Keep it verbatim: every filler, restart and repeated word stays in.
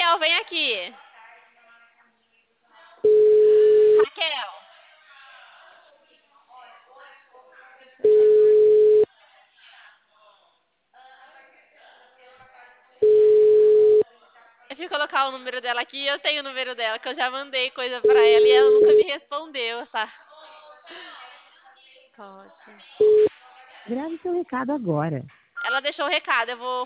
Raquel, vem aqui. Raquel. Deixa eu colocar o número dela aqui. Eu tenho o número dela, que eu já mandei coisa pra ela e ela nunca me respondeu, tá? Pode. Grave seu recado agora. Ela deixou o recado, eu vou